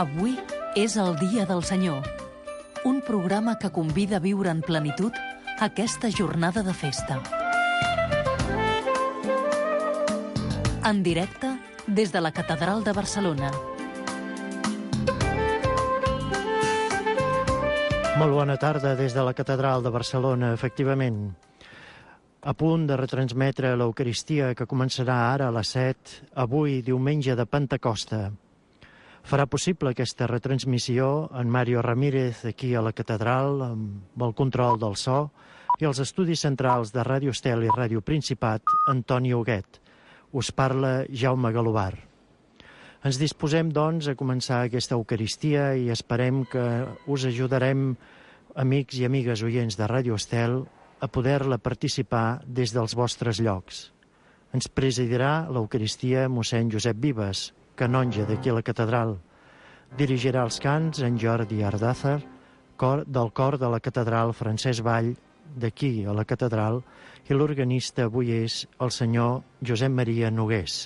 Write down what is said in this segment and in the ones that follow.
Avui és el Dia del Senyor, un programa que convida a viure en plenitud aquesta jornada de festa. En directe des de la Catedral de Barcelona. Molt bona tarda des de la Catedral de Barcelona, efectivament. A punt de retransmetre l'Eucaristia que començarà ara a les 7, avui, diumenge de Pentecosta. Farà possible aquesta retransmissió en Mario Ramírez aquí a la Catedral, amb el control del so, i els estudis centrals de Ràdio Estel i Ràdio Principat, Antoni Huguet. Us parla Jaume Galobar. Ens disposem, doncs, a començar aquesta Eucaristia i esperem que us ajudarem, amics i amigues oients de Ràdio Estel, a poder-la participar des dels vostres llocs. Ens presidirà l'Eucaristia mossèn Josep Vives, canonge d'aquí a la Catedral. Dirigirà els cants en Jordi Ardázar, del cor de la Catedral Francesc Vall, d'aquí a la Catedral, i l'organista avui és el senyor Josep Maria Nogués.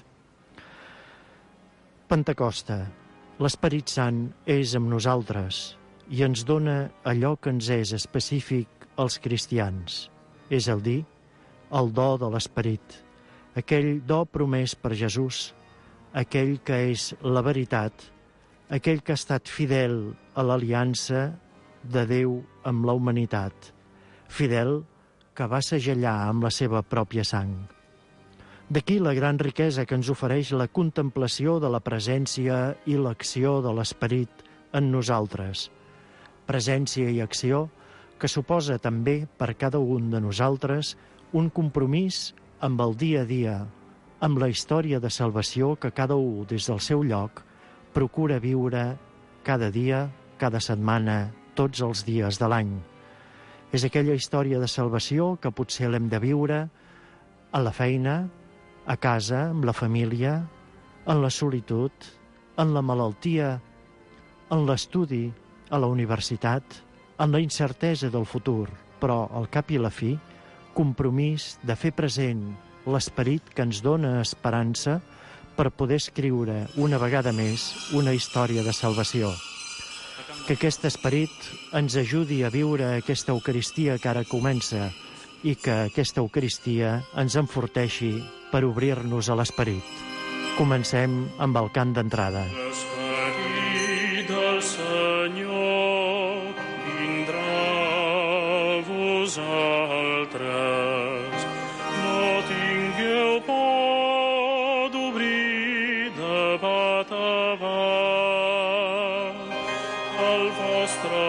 Pentecosta. L'Esperit Sant és amb nosaltres i ens dona allò que ens és específic als cristians, és a dir, el do de l'Esperit, aquell do promès per Jesús, aquell que és la veritat, aquell que ha estat fidel a l'aliança de Déu amb la humanitat, fidel que va segellar amb la seva pròpia sang. D'aquí la gran riquesa que ens ofereix la contemplació de la presència i l'acció de l'Esperit en nosaltres. Presència i acció que suposa també per cada un de nosaltres un compromís amb el dia a dia, amb la història de salvació que cada un des del seu lloc procura viure cada dia, cada setmana, tots els dies de l'any. És aquella història de salvació que potser l'hem de viure a la feina, a casa, amb la família, en la solitud, en la malaltia, en l'estudi, a la universitat, en la incertesa del futur, però al cap i la fi, compromís de fer present l'Esperit que ens dona esperança per poder escriure una vegada més una història de salvació. Que aquest Esperit ens ajudi a viure aquesta Eucaristia que ara comença i que aquesta Eucaristia ens enforteixi per obrir-nos a l'Esperit. Comencem amb el cant d'entrada. L'Esperit del Senyor vindrà a vosaltres. No tingueu por d'obrir de bat a bat el vostre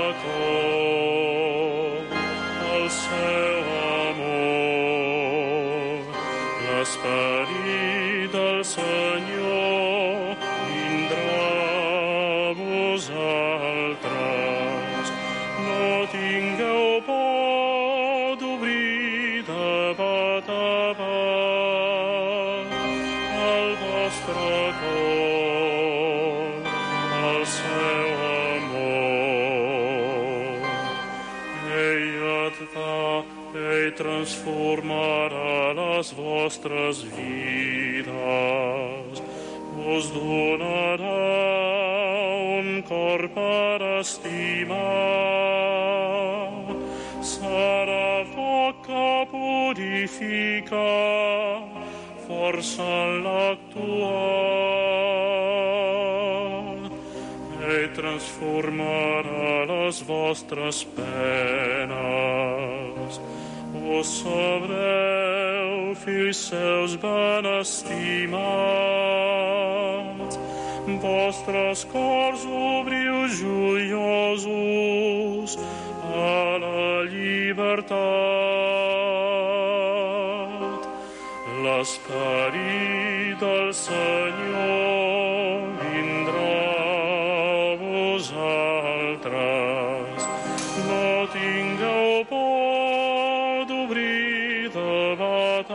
cor, el seu amor. L'Esperit del Senyor vindrà a vosaltres. No tingueu por d'obrir de bat a bat el vostre cor, el seu amor. Ell et fa, ell transformarà les vostres vides, us donarà un cor per estimar, serà foc que purifica, força en l'actual. Ell transformarà les vostres penes, us sabreu fills seus ben estimats, vostres cors obriu joiosos a la llibertat. L'Esperit del Senyor vindrà a vosaltres. No tingueu por d'obrir de bat a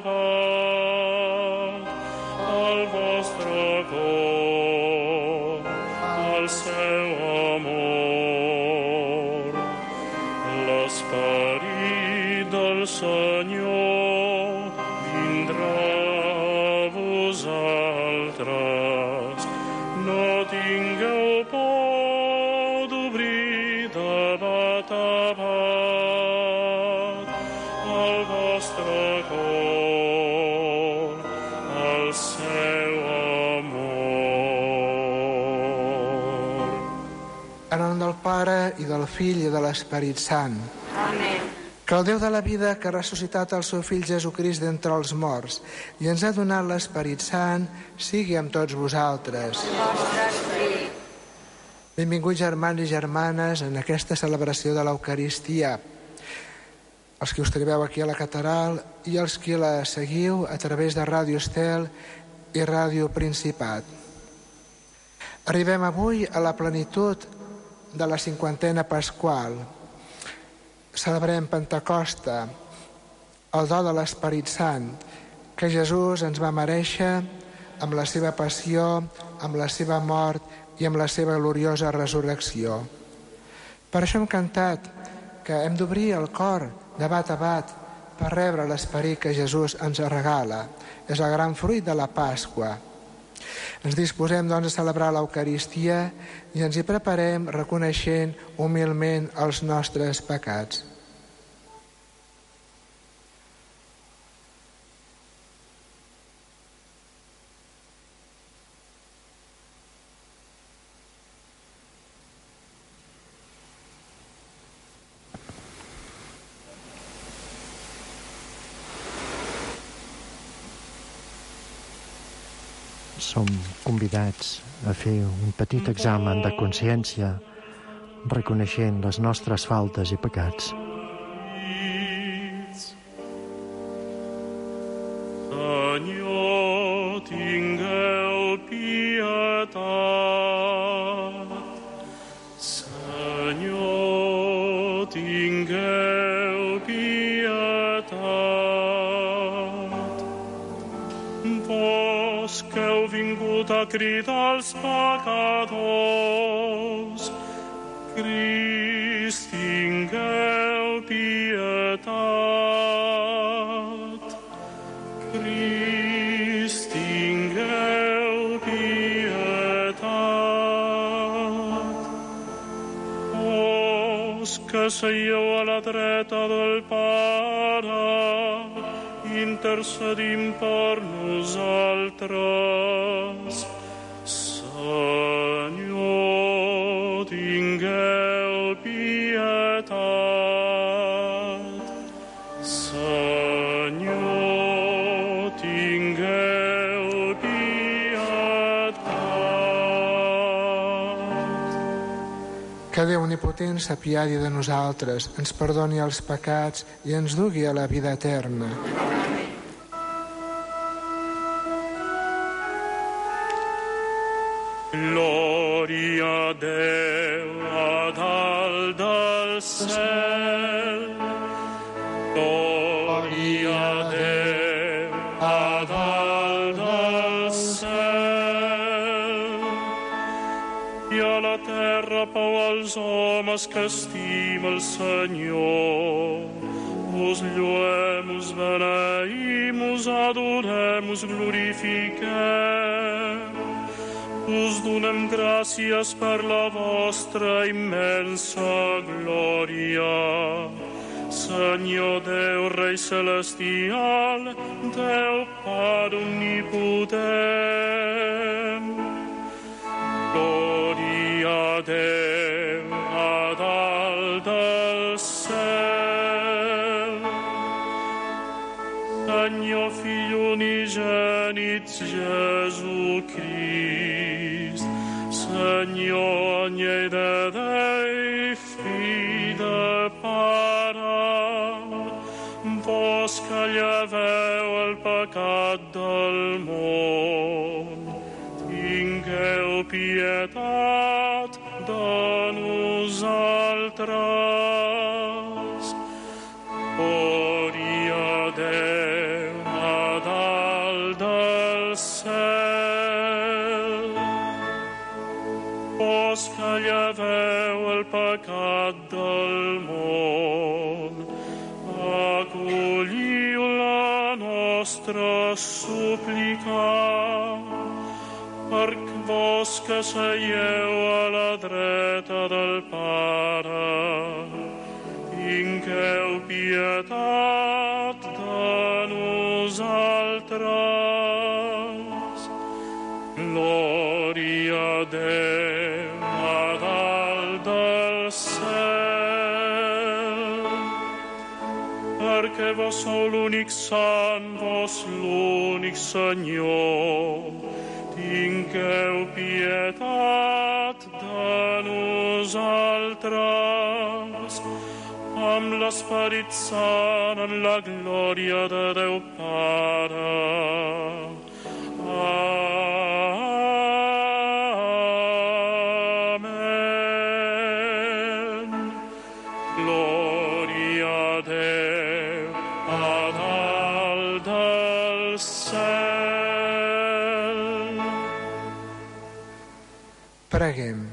bat el vostre cor, el seu amor. L'Esperit del Senyor vindrà a vosaltres. seu amor. En nom del Pare, i del Fill, i de l'Esperit Sant. Amén. Que el Déu de la vida, que ha ressuscitat el seu Fill Jesucrist d'entre els morts i ens ha donat l'Esperit Sant, sigui amb tots vosaltres. Vostre esperit. Benvinguts, germans i germanes, en aquesta celebració de l'Eucaristia. Els que us trobeu aquí a la catedral i els que la seguiu a través de Ràdio Estel i Ràdio Principat. Arribem avui a la plenitud de la 50a Pasqual. Celebrem Pentecosta, el do de l'Esperit Sant, que Jesús ens va merèixer amb la seva passió, amb la seva mort i amb la seva gloriosa resurrecció. Per això hem cantat que hem d'obrir el cor de bat a bat per rebre l'Esperit que Jesús ens regala. És el gran fruit de la Pasqua. Ens disposem, doncs, a celebrar l'Eucaristia i ens hi preparem reconeixent humilment els nostres pecats. Som convidats a fer un petit examen de consciència, reconeixent les nostres faltes i pecats. Senyor, tingueu pietat. Senyor, tingueu pietat. Vos que heu vingut a cridar els pecadors, Crist, tingueu pietat. Crist, tingueu pietat. Vos que seieu a la dreta del Pare, intercedim per nosaltres. Senyor, tingueu pietat. Senyor, tingueu pietat. Que Déu omnipotent s'apiadi de nosaltres, ens perdoni els pecats i ens dugui a la vida eterna. Glòria a Déu a dalt del cel. Glòria a Déu a dalt del cel. I a la terra pau als homes que estima el Senyor. Us lluem, us beneïm, us adorem, us glorifiquem. Us donem gràcies per la vostra immensa glòria. Senyor Déu, Rei celestial, Déu Pare omnipotent. Glòria a Déu a dalt del cel. Senyor Fill unigènit Jesucrist, Senyor anyell de Déu, Fill de Pare, vos que lleveu el pecat del món, tingueu pietat de nosaltres. Glòria a Déu a dalt del cel. Vos que lleveu el pecat del món, acolliu la nostra súplica. Per vos que seieu a la dreta del Pare, tingueu pietat de nosaltres. Glòria a Déu a dalt del cel, perquè vos sou l'únic sant, vos l'únic Senyor. Tingueu pietat de nosaltres, amb l'Esperit Sant, en la glòria de Déu Pare. Amen. Glòria a Déu a dalt del cel. Preguem.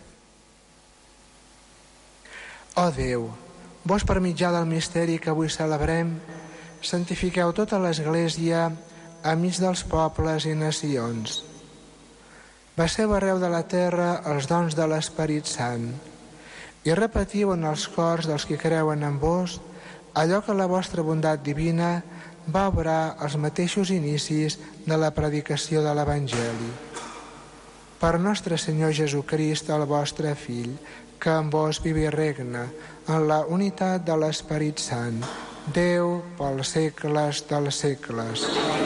Ó Déu, vos per mitjà del misteri que avui celebrem, santifiqueu tota l'Església amics dels pobles i nacions. Passeu arreu de la terra els dons de l'Esperit Sant i repetiu en els cors dels que creuen en vos allò que la vostra bondat divina va obrar als mateixos inicis de la predicació de l'Evangeli. Per nostre Senyor Jesucrist, el vostre Fill, que en vos viu i regna en la unitat de l'Esperit Sant, Déu pels segles dels segles.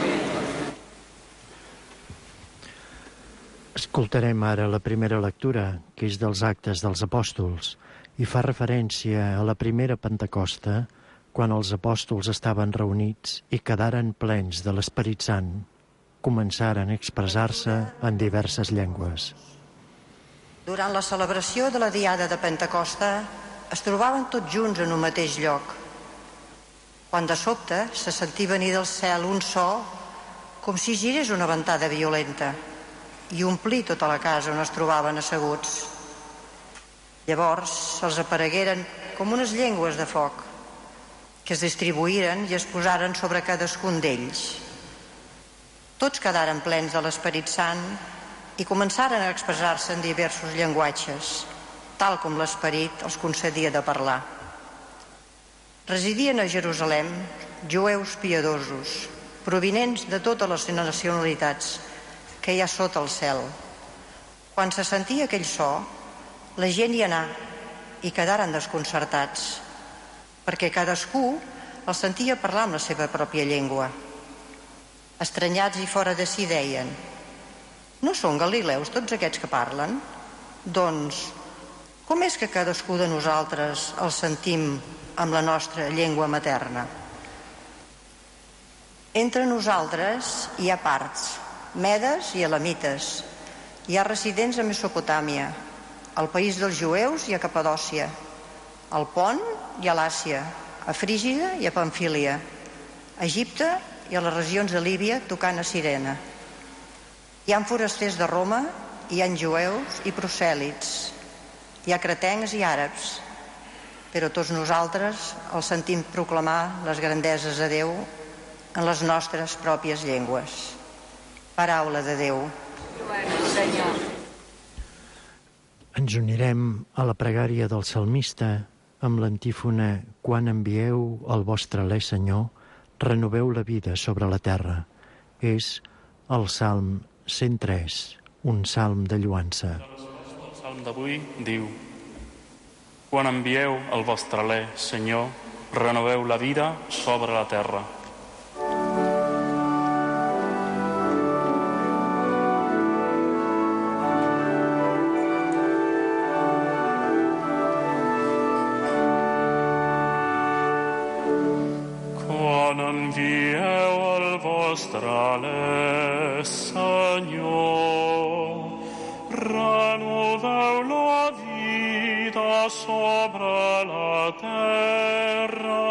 Escoltarem ara la primera lectura, que és dels Actes dels Apòstols, i fa referència a la primera Pentecosta, quan els apòstols estaven reunits i quedaren plens de l'Esperit Sant, començaren a expressar-se en diverses llengües. Durant la celebració de la Diada de Pentecosta es trobaven tots junts en un mateix lloc, quan de sobte se sentí venir del cel un so com si girés una ventada violenta i omplí tota la casa on es trobaven asseguts. Llavors se'ls aparegueren com unes llengües de foc, que es distribuïren i es posaren sobre cadascun d'ells. Tots quedaren plens de l'Esperit Sant i començaren a expressar-se en diversos llenguatges, tal com l'Esperit els concedia de parlar. Residien a Jerusalem jueus piadosos, provinents de totes les nacionalitats que hi ha sota el cel. Quan se sentia aquell so, la gent hi anà i quedaren desconcertats, perquè cadascú el sentia parlar amb la seva pròpia llengua. Estranyats i fora de si deien: no són galileus tots aquests que parlen? Doncs, com és que cadascú de nosaltres el sentim amb la nostra llengua materna? Entre nosaltres hi ha parts, medes i elamites. Hi ha residents a Mesopotàmia, al país dels jueus i a Capadòcia, al Pont i a l'Àsia, a Frígida i a Pamfília, a Egipte i a les regions de Líbia tocant a Cirene. Hi ha forasters de Roma, hi ha jueus i prosèlits, hi ha cretencs i àrabs, però tots nosaltres el sentim proclamar les grandeses de Déu en les nostres pròpies llengües. Paraula de Déu. Senyor. Ens unirem a la pregària del salmista amb l'antífona: quan envieu el vostre alè, Senyor, renoveu la vida sobre la terra. És el Salm 103, un salm de lloança. El salm d'avui diu: quan envieu el vostre alè, Senyor, renoveu la vida sobre la terra. Quan envieu el vostre alè, Senyor, renoveu la vida sobre la terra.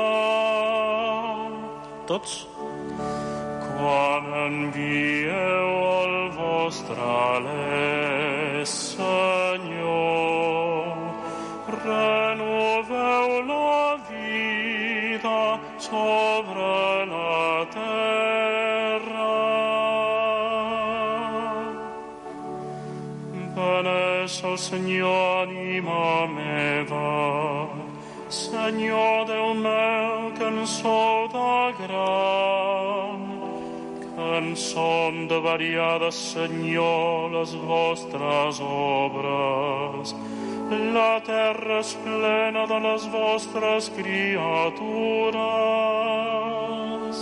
Tots? Quan envieu el vostre alè, Senyor, renoveu la vida sobre la terra. Beneix el Senyor, ànima meva, Senyor Déu meu, que en sou de gran, que en son de variades, Senyor, les vostres obres. La terra és plena de les vostres criatures.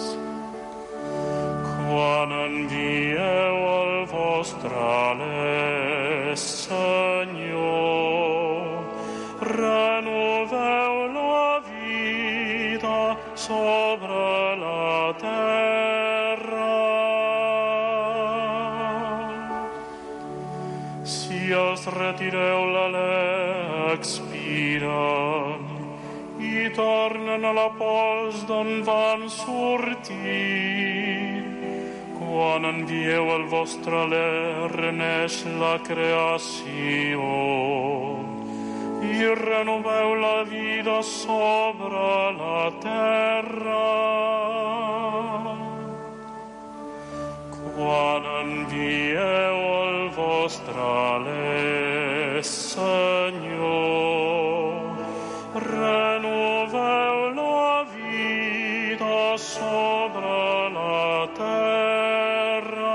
Quan envieu el vostre alè, Senyor, renoveu la vida sobre la terra. Si els retireu l'alè, expiren i tornen a la pols d'on van sortir. Quan envieu el vostre alè, reneix la creació i renoveu la vida sobre la terra. Quan envieu el vostre alè, Senyor, renoveu la vida sobre la terra.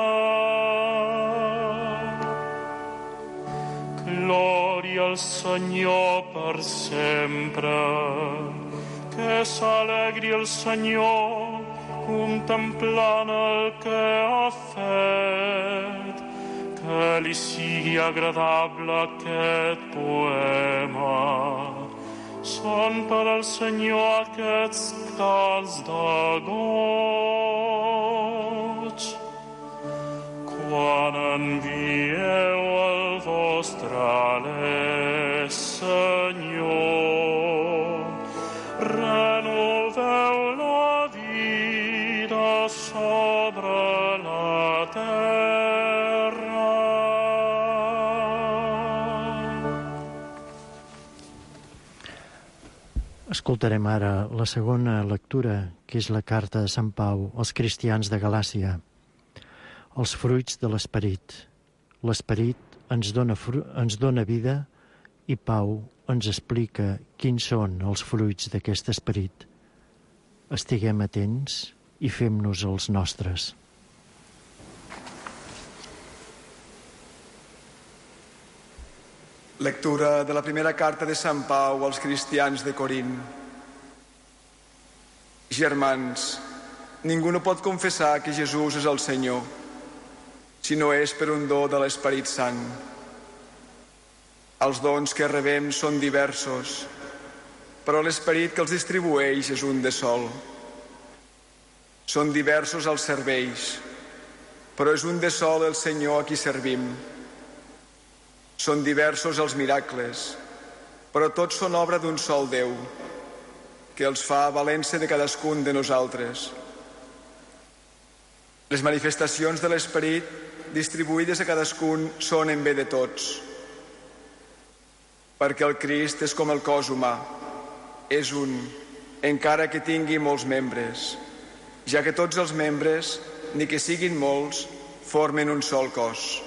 Glòria al Senyor per sempre. Que s'alegri el Senyor contemplant el que ha fet. Que li sigui agradable aquest poema. Són per al Senyor aquests cants de goig. Quan envieu el vostre alè, Senyor, renoveu la vida sobre la terra. Escoltarem ara la segona lectura, que és la carta de Sant Pau als cristians de Galàcia. Els fruits de l'esperit. L'esperit ens dona vida i Pau ens explica quins són els fruits d'aquest esperit. Estiguem atents i fem-nos els nostres. Lectura de la primera carta de Sant Pau als cristians de Corint. Germans, ningú no pot confessar que Jesús és el Senyor, si no és per un do de l'Esperit Sant. Els dons que rebem són diversos, però l'Esperit que els distribueix és un de sol. Són diversos els serveis, però és un de sol el Senyor a qui servim. Són diversos els miracles, però tots són obra d'un sol Déu, que els fa a valença de cadascun de nosaltres. Les manifestacions de l'Esperit distribuïdes a cadascun són en bé de tots, perquè el Crist és com el cos humà, és un, encara que tingui molts membres, ja que tots els membres, ni que siguin molts, formen un sol cos.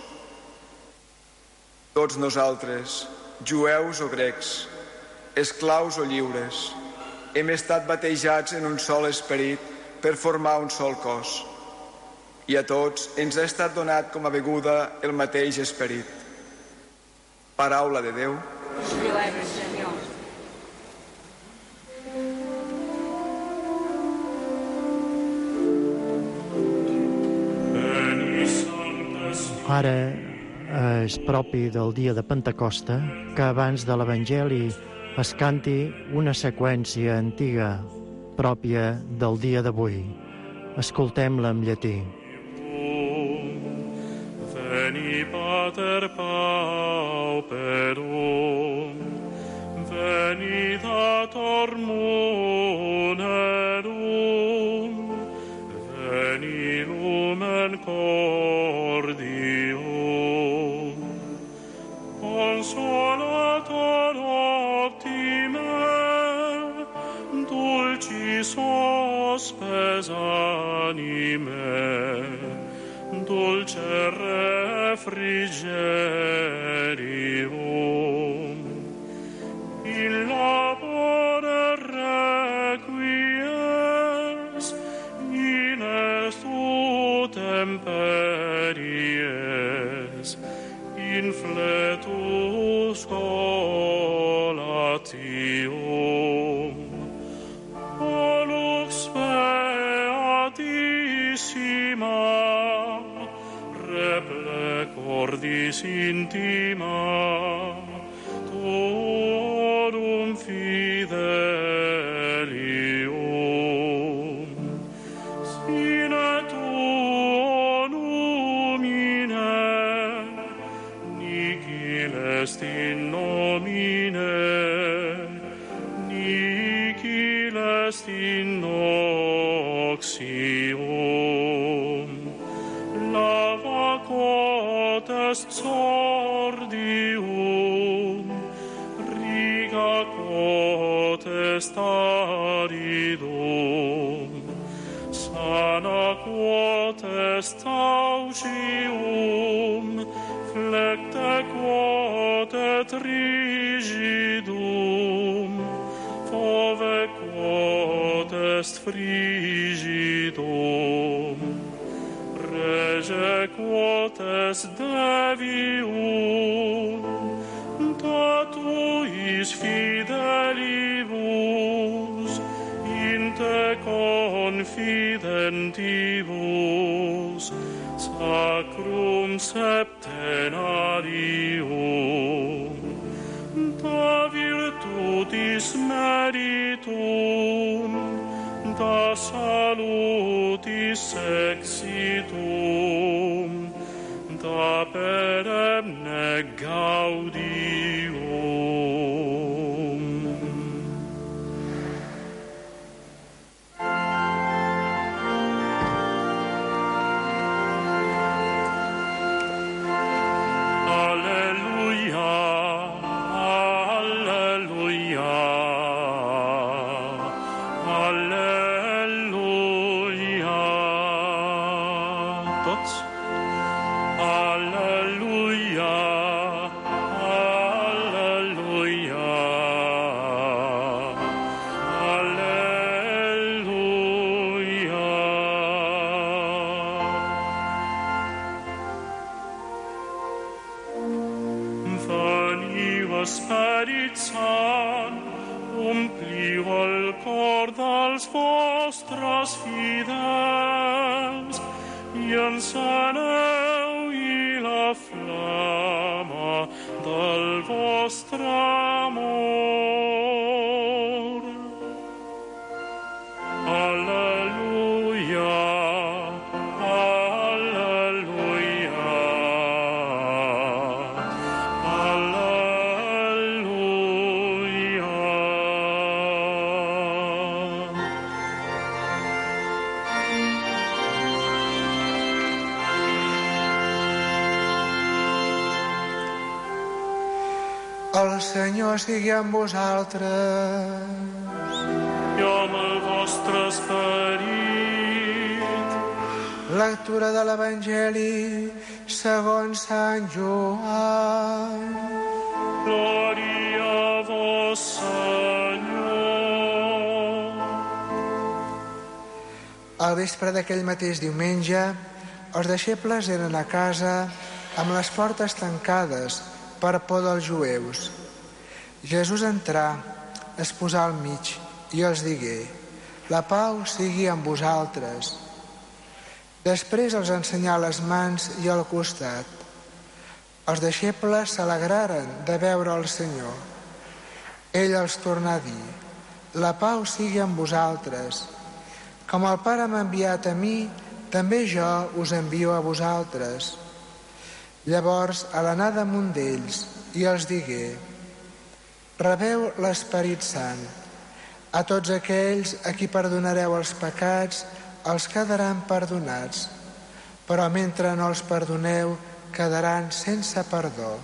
Tots nosaltres, jueus o grecs, esclaus o lliures, hem estat batejats en un sol esperit per formar un sol cos. I a tots ens ha estat donat com a beguda el mateix esperit. Paraula de Déu. Ara és propi del dia de Pentecosta que abans de l'Evangeli es canti una seqüència antiga pròpia del dia d'avui. Escoltem-la en llatí. Veni Pater Pauperum, veni Dator Munerum, veni Lumen Cordium, Consolator optime, dulcis hospes anime, dulce refrigerium, in labore requies, in estu temperies infletus colatium olux beatissima reple cordis intima tuorum fidelium sine tuo numine nihil est in nomine nihil est in noxium lava quod est sordium riga quod est aridum sana quod est aucium flecte quod et rigidum fove quod est frigidum rege quod est devium tatuis fidelibus in te confidentibus sacrum septenarium da virtutis meritum da salutis exitum da perenne gaudium. Alleluia, alleluia, alleluia. Tots? Alleluia, alleluia, alleluia. Veniu Esperit Sant, ompliu el cor dels vostres fidels i enceneu-hi la flama del vostre amor. Alleluia, alleluia, alleluia. El Senyor sigui amb vosaltres. I amb el vostre esperit. Lectura de l'Evangeli segons Sant Joan. Glòria a vos, Senyor. Al vespre d'aquell mateix diumenge, els deixebles eren a casa amb les portes tancades per por dels jueus. Jesús entrà, es posà al mig i els digué: la pau sigui amb vosaltres. Després els ensenyà les mans i el costat. Els deixebles s'alegraren de veure el Senyor. Ell els tornà a dir: la pau sigui amb vosaltres. Com el Pare m'ha enviat a mi, també jo us envio a vosaltres. Llavors, a l'anar damunt d'ells, i els digué: rebeu l'Esperit Sant. A tots aquells a qui perdonareu els pecats, els quedaran perdonats, però mentre no els perdoneu, quedaran sense perdó.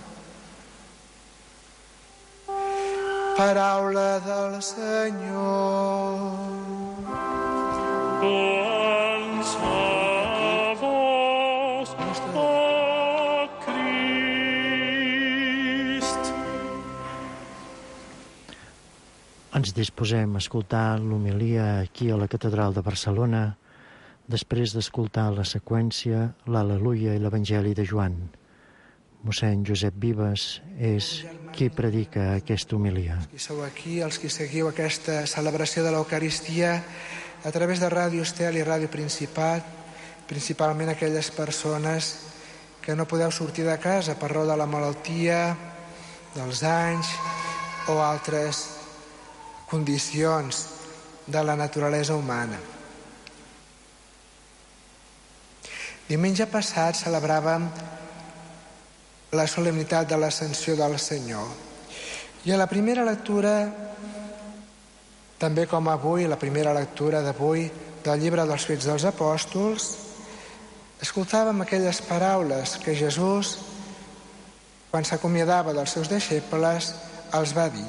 Paraula del Senyor. Glòria a vos, o Crist. Ens disposem a escoltar l'homilia aquí a la Catedral de Barcelona després d'escoltar la seqüència, l'Al·leluia i l'Evangeli de Joan. Mossèn Josep Vives és qui predica aquesta homilia. Els que sou aquí, els que seguiu aquesta celebració de l'Eucaristia a través de Ràdio Estel i Ràdio Principat, principalment aquelles persones que no podeu sortir de casa per raó de la malaltia, dels anys o altres condicions de la naturalesa humana. Diumenge passat celebràvem la solemnitat de l'Ascensió del Senyor. I a la primera lectura, també com avui, la primera lectura d'avui del llibre dels Fets dels Apòstols, escoltàvem aquelles paraules que Jesús, quan s'acomiadava dels seus deixebles, els va dir.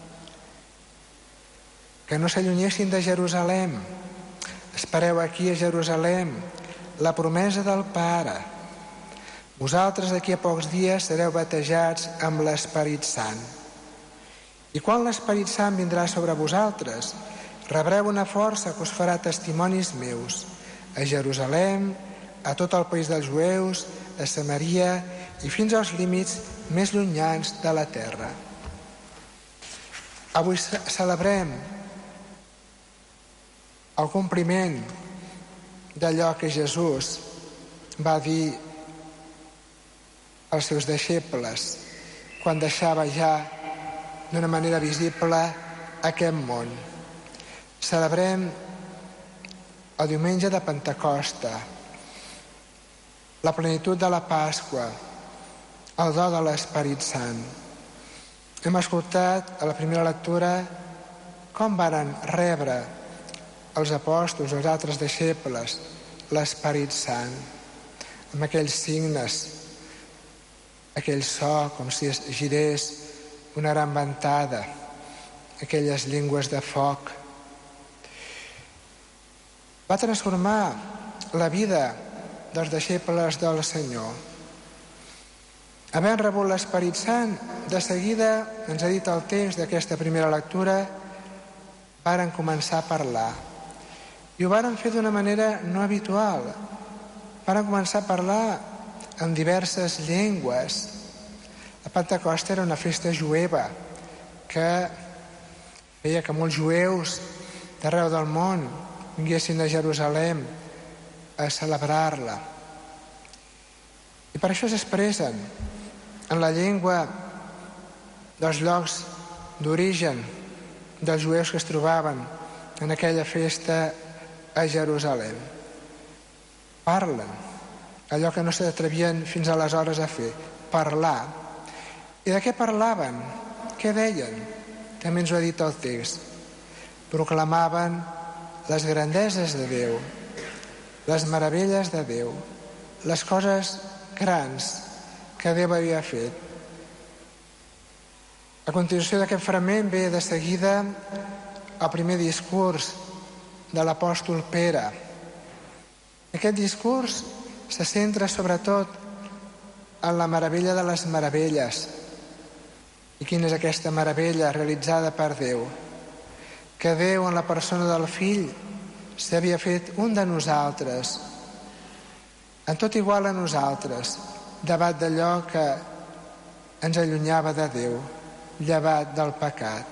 Que no s'allunyessin de Jerusalem. Espereu aquí a Jerusalem la promesa del Pare. Vosaltres d'aquí a pocs dies sereu batejats amb l'Esperit Sant. I quan l'Esperit Sant vindrà sobre vosaltres, rebreu una força que us farà testimonis meus a Jerusalem, a tot el país dels jueus, a Samaria i fins als límits més llunyans de la terra. Avui celebrem el compliment d'allò que Jesús va dir als seus deixebles quan deixava ja d'una manera visible aquest món. Celebrem el diumenge de Pentecosta, la plenitud de la Pasqua, el do de l'Esperit Sant. Hem escoltat a la primera lectura com varen rebre els apòstols, els altres deixebles, l'Esperit Sant, amb aquells signes, aquell so, com si es girés una gran ventada, aquelles llengües de foc. Va transformar la vida dels deixebles del Senyor. Havent rebut l'Esperit Sant, de seguida, ens ha dit el text d'aquesta primera lectura, varen començar a parlar. I ho varen fer d'una manera no habitual. Varen començar a parlar en diverses llengües. La Pentecosta era una festa jueva que feia que molts jueus d'arreu del món vinguessin a Jerusalem a celebrar-la. I per això s'expressen en la llengua dels llocs d'origen dels jueus que es trobaven en aquella festa a Jerusalem. Parlen allò que no s'atrevien fins aleshores a fer, parlar. I de què parlaven? Què deien? També ens ho ha dit el text. Proclamaven les grandeses de Déu, les meravelles de Déu, les coses grans que Déu havia fet. A continuació d'aquest fragment ve de seguida el primer discurs de l'apòstol Pere. Aquest discurs se centra sobretot en la meravella de les meravelles. I quina és aquesta meravella realitzada per Déu? Que Déu, en la persona del Fill, s'havia fet un de nosaltres, en tot igual a nosaltres, davant d'allò que ens allunyava de Déu, llevat del pecat.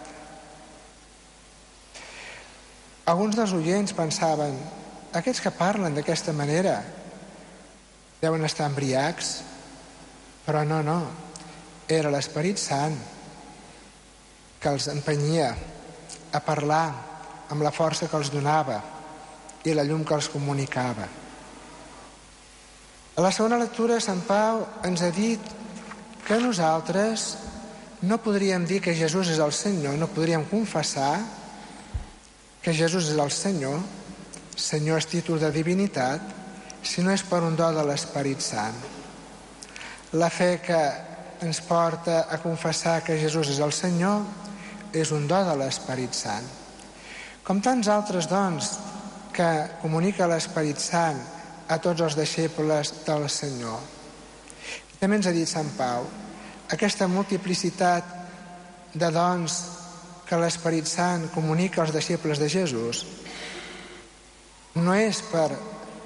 Alguns dels oients pensaven, aquests que parlen d'aquesta manera deuen estar embriacs, però no, era l'Esperit Sant que els empenyia a parlar amb la força que els donava i la llum que els comunicava. A la segona lectura, Sant Pau ens ha dit que nosaltres no podríem dir que Jesús és el Senyor, no podríem confessar que Jesús és el Senyor, Senyor és títol de divinitat, si no és per un do de l'Esperit Sant. La fe que ens porta a confessar que Jesús és el Senyor és un do de l'Esperit Sant. Com tants altres dons que comunica l'Esperit Sant a tots els deixebles del Senyor. I també ens ha dit Sant Pau, aquesta multiplicitat de dons que l'Esperit Sant comunica als deixebles de Jesús no és per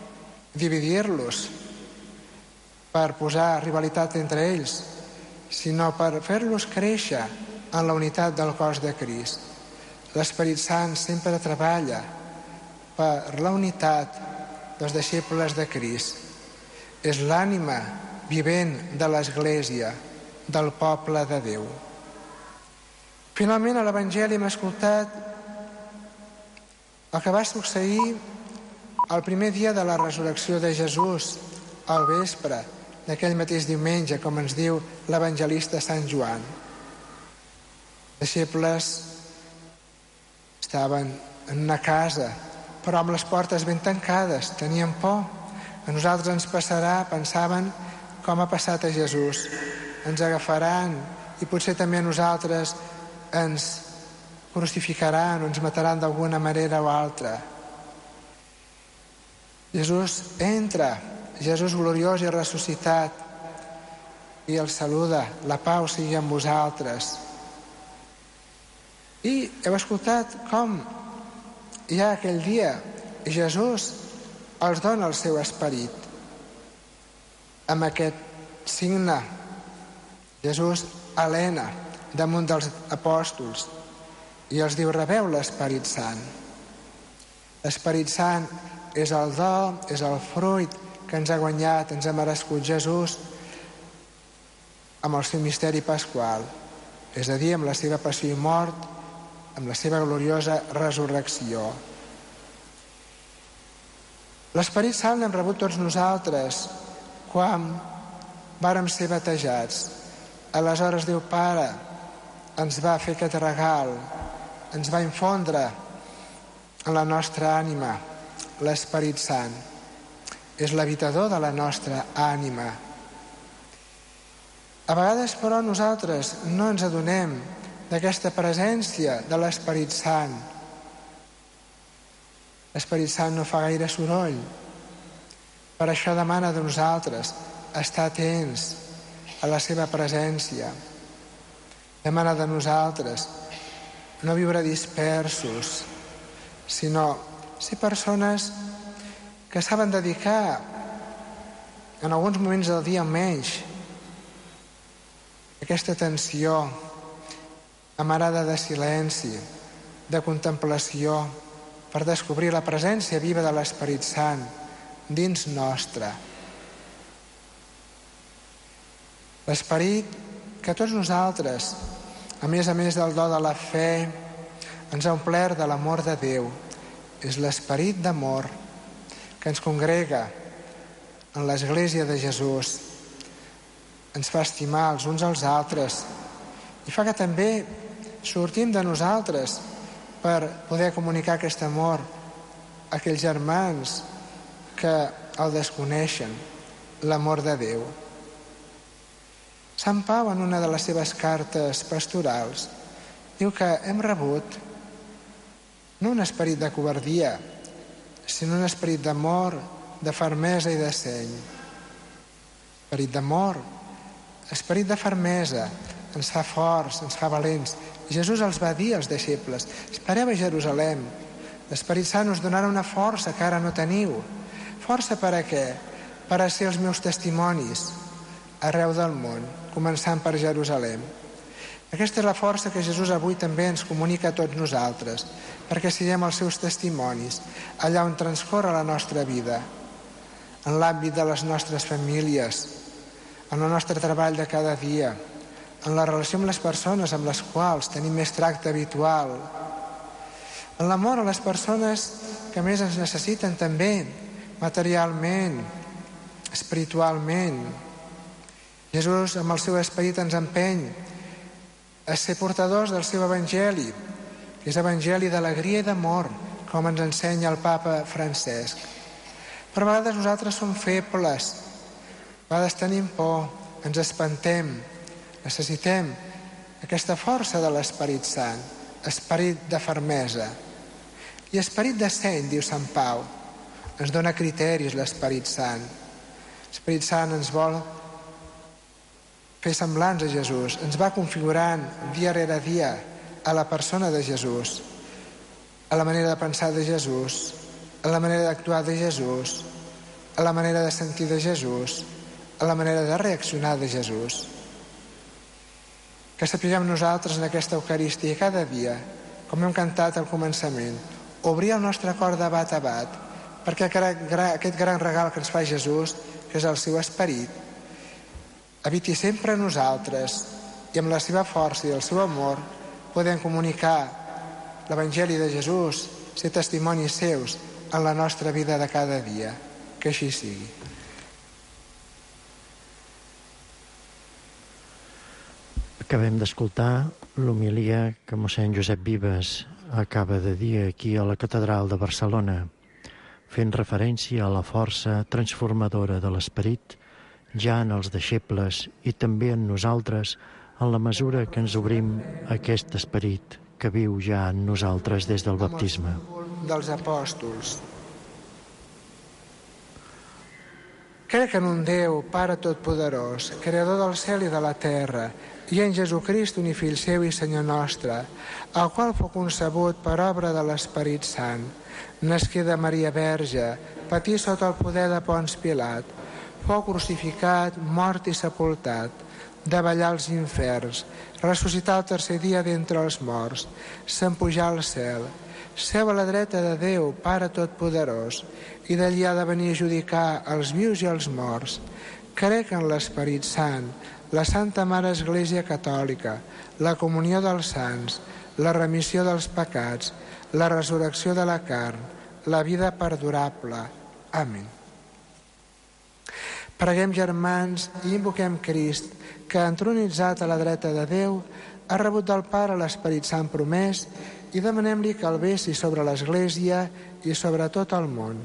dividir-los, per posar rivalitat entre ells, sinó per fer-los créixer en la unitat del cos de Crist. L'Esperit Sant sempre treballa per la unitat dels deixebles de Crist. És l'ànima vivent de l'Església, del poble de Déu. Finalment, a l'Evangeli hem escoltat el que va succeir el primer dia de la resurrecció de Jesús, al vespre d'aquell mateix diumenge, com ens diu l'evangelista Sant Joan. Els deixebles estaven en una casa, però amb les portes ben tancades, tenien por. A nosaltres ens passarà, pensaven, com ha passat a Jesús. Ens agafaran i potser també a nosaltres ens crucificaran o ens mataran d'alguna manera o altra. Jesús entra, Jesús gloriós i ressuscitat, i el saluda: la pau sigui amb vosaltres. I heu escoltat com ja aquell dia Jesús els dona el seu esperit. Amb aquest signe, Jesús alena damunt dels apòstols i els diu: rebeu l'Esperit Sant. L'Esperit Sant és el do, és el fruit que ens ha guanyat, ens ha merescut Jesús amb el seu misteri pasqual, és a dir, amb la seva passió i mort, amb la seva gloriosa resurrecció. L'Esperit Sant l'hem rebut tots nosaltres quan vàrem ser batejats. Aleshores Déu Pare ens va fer aquest regal, ens va infondre en la nostra ànima l'Esperit Sant. És l'habitador de la nostra ànima. A vegades, però, nosaltres no ens adonem d'aquesta presència de l'Esperit Sant. L'Esperit Sant no fa gaire soroll. Per això demana de nosaltres estar atents a la seva presència. Demana de nosaltres no viure dispersos, sinó ser persones que saben dedicar en alguns moments del dia almenys aquesta atenció amarada de silenci, de contemplació, per descobrir la presència viva de l'Esperit Sant dins nostre. L'Esperit que tots nosaltres, a més del do de la fe, ens ha omplert de l'amor de Déu. És l'Esperit d'amor que ens congrega en l'Església de Jesús, ens fa estimar els uns als altres i fa que també sortim de nosaltres per poder comunicar aquest amor a aquells germans que el desconeixen, l'amor de Déu. Sant Pau, en una de les seves cartes pastorals, diu que hem rebut no un esperit de covardia, sinó un esperit d'amor, de fermesa i de seny. Esperit d'amor, esperit de fermesa, ens fa forts, ens fa valents. Jesús els va dir als deixebles: espereu a Jerusalem, l'Esperit Sant us donarà una força que ara no teniu. Força per a què? Per a ser els meus testimonis arreu del món, començant per Jerusalem. Aquesta és la força que Jesús avui també ens comunica a tots nosaltres, perquè siguem els seus testimonis allà on transcorre la nostra vida, en l'àmbit de les nostres famílies, en el nostre treball de cada dia, en la relació amb les persones amb les quals tenim més tracte habitual, en l'amor a les persones que més ens necessiten també, materialment, espiritualment. Jesús, amb el seu esperit, ens empeny a ser portadors del seu evangeli, que és evangeli d'alegria i d'amor, com ens ensenya el papa Francesc. Però a vegades nosaltres som febles, a vegades tenim por, ens espantem, necessitem aquesta força de l'Esperit Sant, esperit de fermesa. I esperit de seny, diu Sant Pau, ens dona criteris l'Esperit Sant. L'Esperit Sant ens vol fer semblants a Jesús, ens va configurant dia rere dia a la persona de Jesús, a la manera de pensar de Jesús, a la manera d'actuar de Jesús, a la manera de sentir de Jesús, a la manera de reaccionar de Jesús. Que sapiguem nosaltres en aquesta Eucaristia cada dia, com hem cantat al començament, obrir el nostre cor de bat a bat, perquè aquest gran regal que ens fa Jesús, que és el seu esperit, habiti sempre en nosaltres i amb la seva força i el seu amor podem comunicar l'Evangeli de Jesús, ser testimonis seus en la nostra vida de cada dia. Que així sigui. Acabem d'escoltar l'homilia que mossèn Josep Vives acaba de dir aquí a la Catedral de Barcelona, fent referència a la força transformadora de l'esperit ja en els deixebles i també en nosaltres, en la mesura que ens obrim a aquest esperit que viu ja en nosaltres des del baptisme. Dels apòstols. Crec en un Déu, Pare Totpoderós, Creador del cel i de la terra, i en Jesucrist, únic Fill seu i Senyor nostre, el qual fou concebut per obra de l'Esperit Sant, nasqué de Maria Verge, patí sota el poder de Ponç Pilat, fou crucificat, mort i sepultat, davallar als inferns, ressuscitar el tercer dia d'entre els morts, s'empujar al cel, seu a la dreta de Déu, Pare Totpoderós, i d'allí ha de venir a judicar els vius i els morts. Crec en l'Esperit Sant, la Santa Mare Església Catòlica, la comunió dels sants, la remissió dels pecats, la resurrecció de la carn, la vida perdurable. Amén. Preguem, germans, i invoquem Crist, que, entronitzat a la dreta de Déu, ha rebut del Pare l'Esperit Sant promès, i demanem-li que el vessi sobre l'Església i sobre tot el món.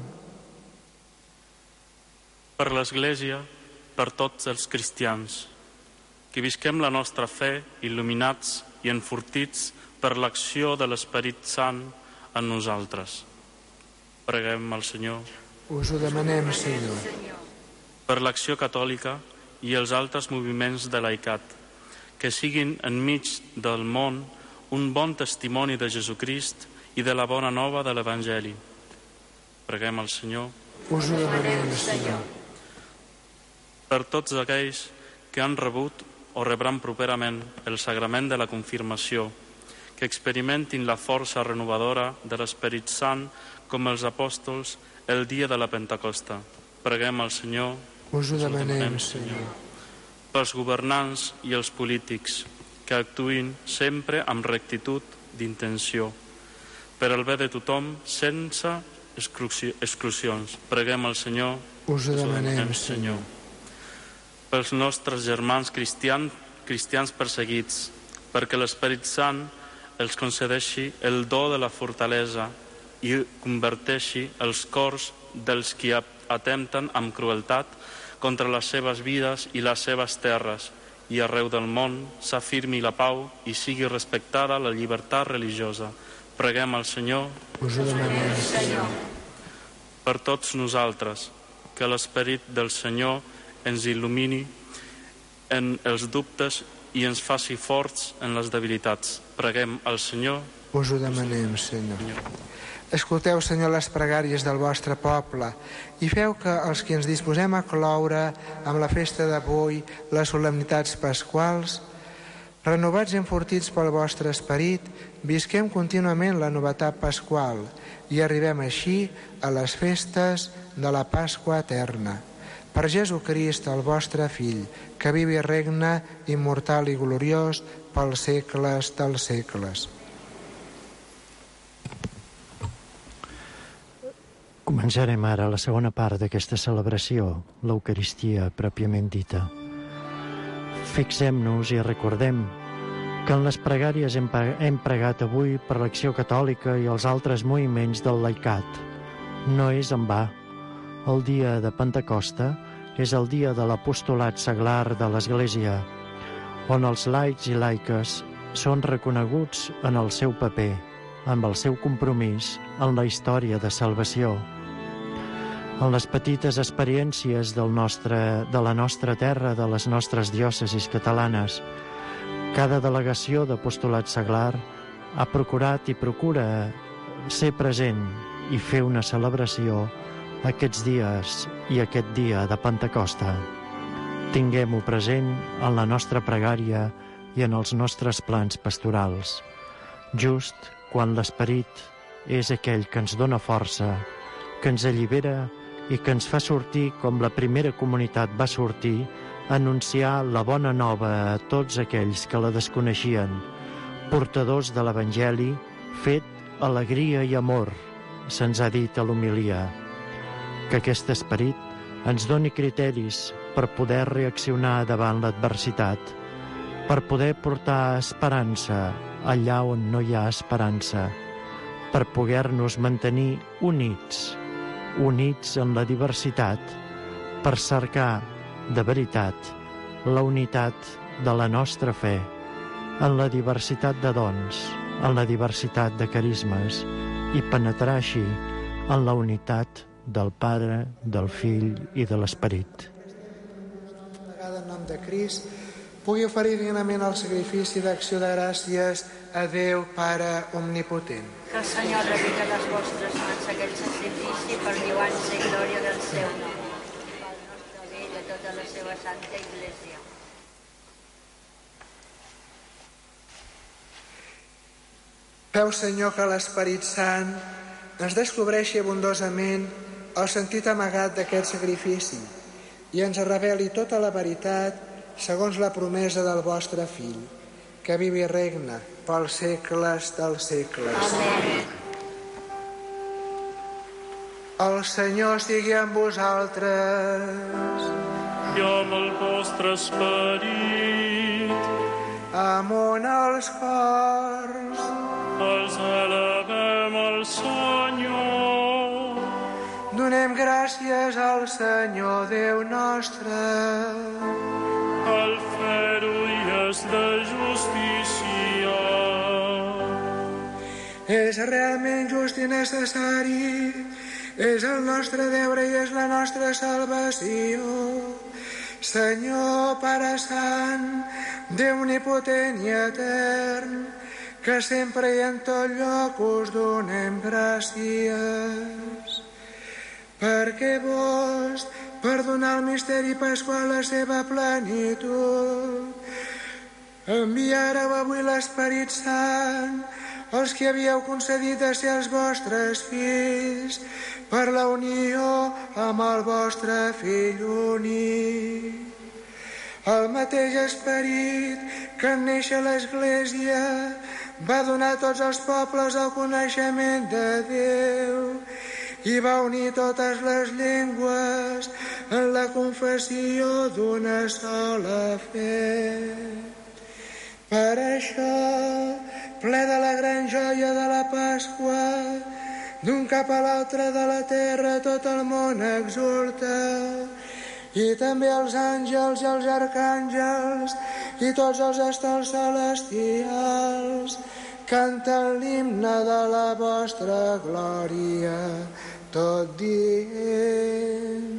Per l'Església, per tots els cristians, que visquem la nostra fe il·luminats i enfortits per l'acció de l'Esperit Sant en nosaltres. Preguem al Senyor. Us ho demanem, Senyor. Per l'acció catòlica i els altres moviments de laicat, que siguin enmig del món un bon testimoni de Jesucrist i de la bona nova de l'Evangeli. Preguem al Senyor. Us ho demanem, Senyor. Per tots aquells que han rebut o rebran properament el sagrament de la confirmació, que experimentin la força renovadora de l'Esperit Sant com els apòstols el dia de la Pentecosta. Preguem al Senyor. Us ho demanem, Senyor. Pels governants i els polítics, que actuïn sempre amb rectitud d'intenció, per al bé de tothom, sense exclusions. Preguem al Senyor. Us ho demanem, Senyor. Pels nostres germans cristians perseguits, perquè l'Esperit Sant els concedeixi el do de la fortalesa i converteixi els cors dels qui atempten amb crueltat contra les seves vides i les seves terres, i arreu del món s'afirmi la pau i sigui respectada la llibertat religiosa. Preguem al Senyor. Us ho demanem, Senyor. Per tots nosaltres, que l'Esperit del Senyor ens il·lumini en els dubtes i ens faci forts en les debilitats. Preguem al Senyor. Us ho demanem, Senyor. Escolteu, Senyor, les pregàries del vostre poble i feu que els que ens disposem a cloure amb la festa d'avui les solemnitats pasquals, renovats i enfortits pel vostre esperit, visquem contínuament la novetat pasqual i arribem així a les festes de la Pasqua eterna. Per Jesucrist, el vostre Fill, que viu i regna immortal i gloriós pels segles dels segles. Començarem ara la segona part d'aquesta celebració, l'Eucaristia pròpiament dita. Fixem-nos i recordem que en les pregàries hem pregat avui per l'Acció Catòlica i els altres moviments del laicat. No és en va. El dia de Pentecosta és el dia de l'apostolat seglar de l'Església, on els laics i laiques són reconeguts en el seu paper, amb el seu compromís en la història de salvació. En les petites experiències de la nostra terra, de les nostres diòcesis catalanes, cada delegació d'apostolat seglar ha procurat i procura ser present i fer una celebració aquests dies i aquest dia de Pentecosta. Tinguem-ho present en la nostra pregària i en els nostres plans pastorals, just quan l'Esperit és aquell que ens dona força, que ens allibera i que ens fa sortir com la primera comunitat va sortir, a anunciar la bona nova a tots aquells que la desconeixien, portadors de l'Evangeli fet alegria i amor, se'ns ha dit a l'homilia. Que aquest esperit ens doni criteris per poder reaccionar davant l'adversitat, per poder portar esperança allà on no hi ha esperança, per poder-nos mantenir units en la diversitat, per cercar de veritat la unitat de la nostra fe, en la diversitat de dons, en la diversitat de carismes, i penetrar així en la unitat del Pare, del Fill i de l'Esperit. En nom de Crist, pugui oferir dignament el sacrifici d'acció de gràcies a Déu Pare Omnipotent. Que el Senyor rebita les vostres mans aquest sacrifici per lloança i glòria del seu nom. Pel nostre bé i de tota la seva santa Església. Feu, Senyor, que l'Esperit Sant ens descobreixi abundosament el sentit amagat d'aquest sacrifici i ens reveli tota la veritat segons la promesa del vostre Fill, que viu i regna pels segles dels segles. Amén. El Senyor sigui amb vosaltres. I amb el vostre esperit. Amunt els cors. Els elevem al Senyor. Donem gràcies al Senyor Déu nostre. Al fer-ho i és de justícia. És realment just i necessari, és el nostre deure i és la nostra salvació. Senyor, Pare Sant, Déu omnipotent i etern, que sempre i en tot lloc us donem gràcies. Perquè vos, per donar el misteri pasqual la seva plenitud, enviareu avui l'Esperit Sant als que havíeu concedit de ser els vostres fills per la unió amb el vostre Fill únic. El mateix Esperit que en néixer l'Església va donar a tots els pobles el coneixement de Déu i va unir totes les llengües en la confessió d'una sola fe. Per això, ple de la gran joia de la Pasqua, d'un cap a l'altre de la terra tot el món exulta, i també els àngels i els arcàngels i tots els estels celestials canten l'himne de la vostra glòria, tot dient: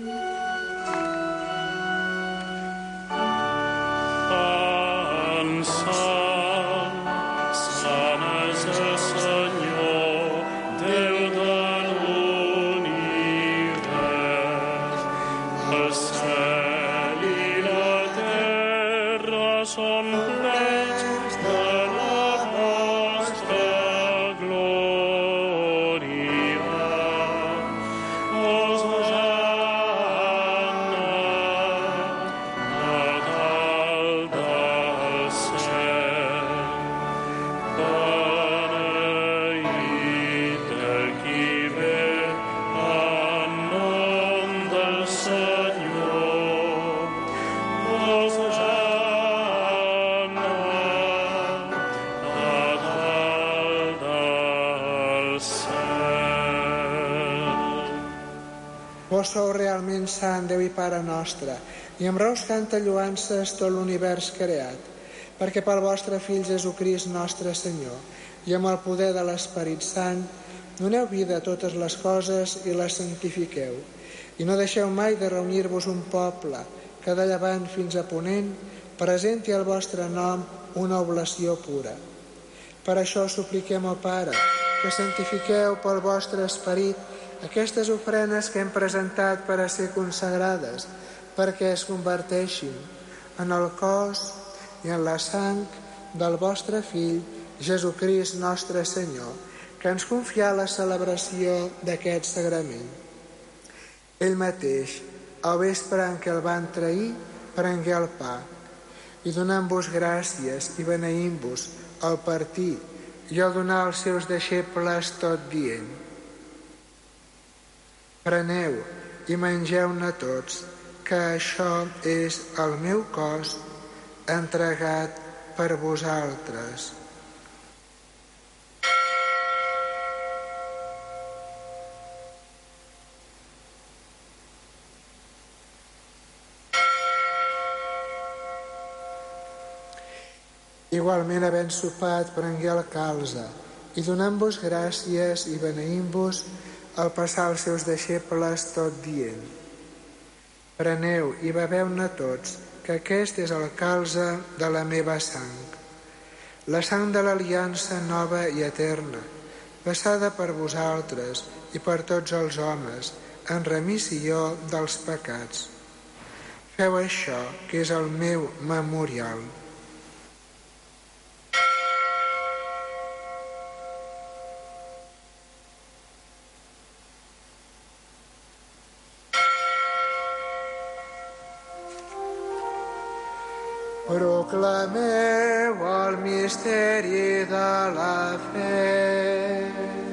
Sant és el Senyor, Déu de l'univers. El cel i la terra són plens de la vostra glòria. Hosanna a dalt del cel. Beneït el qui ve en nom del Senyor. Hosanna a dalt del cel. Vos sou realment sant, Déu i Pare nostre, i amb raus canta lloances tot l'univers creat, perquè pel vostre Fill Jesucrist nostre Senyor, i amb el poder de l'Esperit Sant, doneu vida a totes les coses i les santifiqueu, i no deixeu mai de reunir-vos un poble que de llevant fins a ponent presenti al vostre nom una oblació pura. Per això supliquem al Pare que santifiqueu pel vostre Esperit aquestes ofrenes que hem presentat per a ser consagrades, perquè es converteixin en el cos i en la sang del vostre Fill, Jesucrist nostre Senyor, que ens confia la celebració d'aquest sagrament. Ell mateix, al vespre en què el van trair, prengué el pa, i donant-vos gràcies i beneint-vos al partir i al donar als seus deixebles tot dient: preneu i mengeu-ne tots, que això és el meu cos entregat per vosaltres. Igualment, havent sopat, prengué el calze i donant-vos gràcies i beneint-vos, al passar als seus deixebles tot dient: preneu i beveu-ne tots, que aquest és el calze de la meva sang, la sang de l'aliança nova i eterna, passada per vosaltres i per tots els homes, en remissió dels pecats. Feu això, que és el meu memorial. Proclameu el misteri de la fe.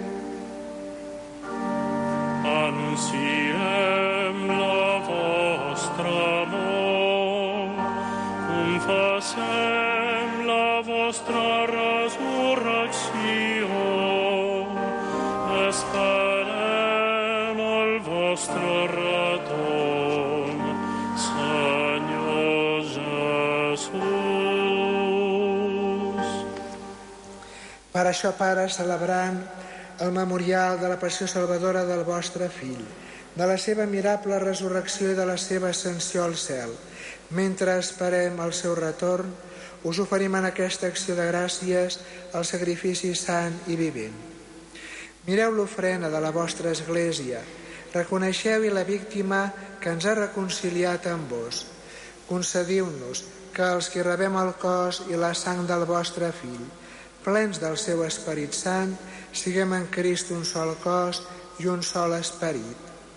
Anunciem la vostra mort, confessem la vostra resurrecció, esperem el vostre retorn, Senyor Jesús. Per això, Pare, celebrant el memorial de la passió salvadora del vostre Fill, de la seva mirable resurrecció i de la seva ascensió al cel, mentre esperem el seu retorn, us oferim en aquesta acció de gràcies el sacrifici sant i vivent. Mireu l'ofrena de la vostra Església, reconeixeu-hi la víctima que ens ha reconciliat amb vos. Concediu-nos que els que rebem el cos i la sang del vostre Fill, plens del seu Esperit Sant, siguem en Crist un sol cos i un sol esperit.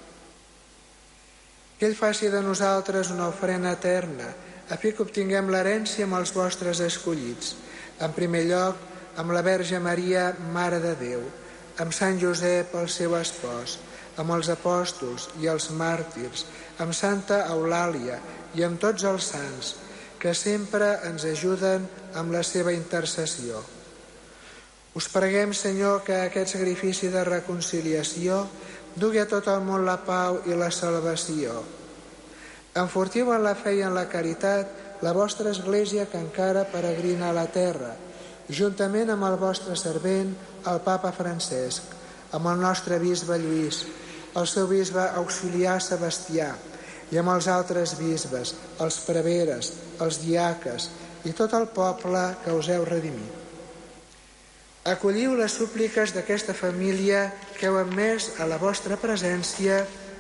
Que ell faci de nosaltres una ofrena eterna, a fi que obtinguem l'herència amb els vostres escollits, en primer lloc amb la Verge Maria, Mare de Déu, amb Sant Josep, el seu espòs, amb els apòstols i els màrtirs, amb Santa Eulàlia i amb tots els sants, que sempre ens ajuden amb la seva intercessió. Us preguem, Senyor, que aquest sacrifici de reconciliació dugui a tot el món la pau i la salvació. Enfortiu en la fe i en la caritat la vostra Església que encara peregrina a la terra, juntament amb el vostre servent, el Papa Francesc, amb el nostre bisbe Lluís, el seu bisbe auxiliar Sebastià, i amb els altres bisbes, els preveres, els diaques i tot el poble que us heu redimit. Acolliu les súpliques d'aquesta família que heu admès a la vostra presència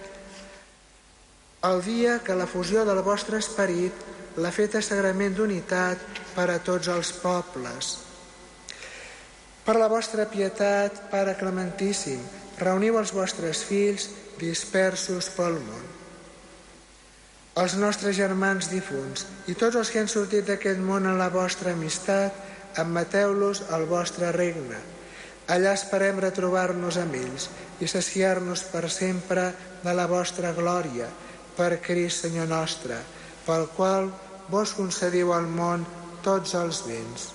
el dia que la fusió del vostre esperit l'ha fet a sagrament d'unitat per a tots els pobles. Per la vostra pietat, Pare Clementíssim, reuniu els vostres fills dispersos pel món. Els nostres germans difunts i tots els que han sortit d'aquest món en la vostra amistat, admeteu-los al vostre regne. Allà esperem retrobar-nos amb ells i saciar-nos per sempre de la vostra glòria, per Crist Senyor nostre, pel qual vos concediu al món tots els béns.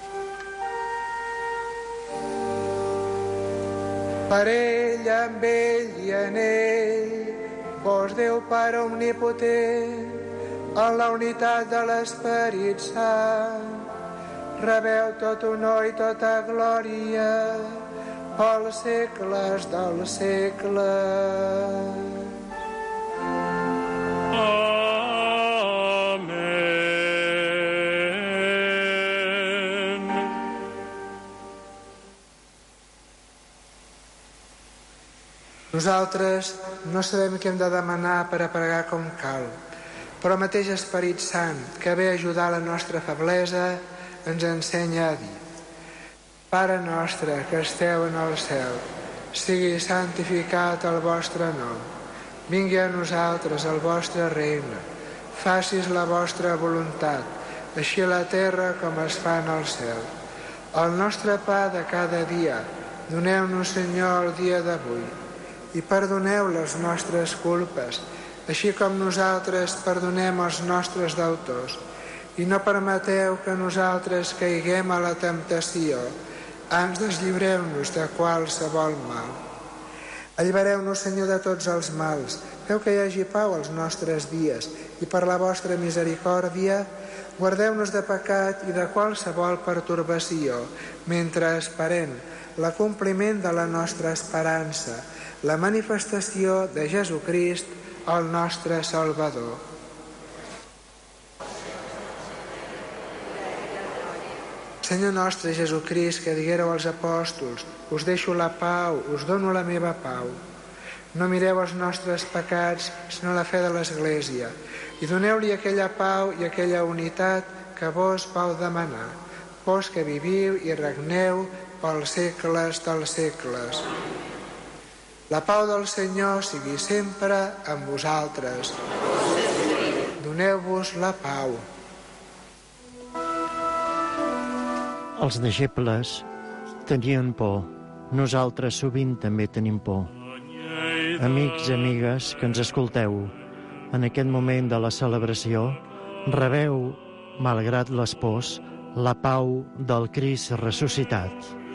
Per ell, amb ell i en ell, vos Déu Pare omnipotent, en la unitat de l'Esperit Sant, rebeu tot honor i tota glòria pels segles dels segles. Amén. Nosaltres no sabem què hem de demanar per a pregar com cal, però el mateix Esperit Sant, que ve a ajudar la nostra feblesa, ens ensenya a dir: Pare nostre que esteu en el cel, sigui santificat el vostre nom. Vingui a nosaltres el vostre regne. Facis la vostra voluntat, així a la terra com es fa en el cel. El nostre pa de cada dia, doneu-nos, Senyor, el dia d'avui, i perdoneu les nostres culpes, així com nosaltres perdonem els nostres deutors. I no permeteu que nosaltres caiguem a la temptació, ans deslliureu-nos de qualsevol mal. Allibereu-nos, Senyor, de tots els mals, feu que hi hagi pau als nostres dies, i per la vostra misericòrdia guardeu-nos de pecat i de qualsevol pertorbació, mentre esperem l'acompliment de la nostra esperança, la manifestació de Jesucrist, el nostre Salvador. Senyor nostre Jesucrist, que diguéreu als apòstols: us deixo la pau, us dono la meva pau. No mireu els nostres pecats, sinó la fe de l'Església, i doneu-li aquella pau i aquella unitat que vos vau demanar, vos que viviu i regneu pels segles dels segles. La pau del Senyor sigui sempre amb vosaltres. Doneu-vos la pau. Els deixebles tenien por. Nosaltres sovint també tenim por. Amics i amigues que ens escolteu, en aquest moment de la celebració, rebeu, malgrat les pors, la pau del Crist ressuscitat.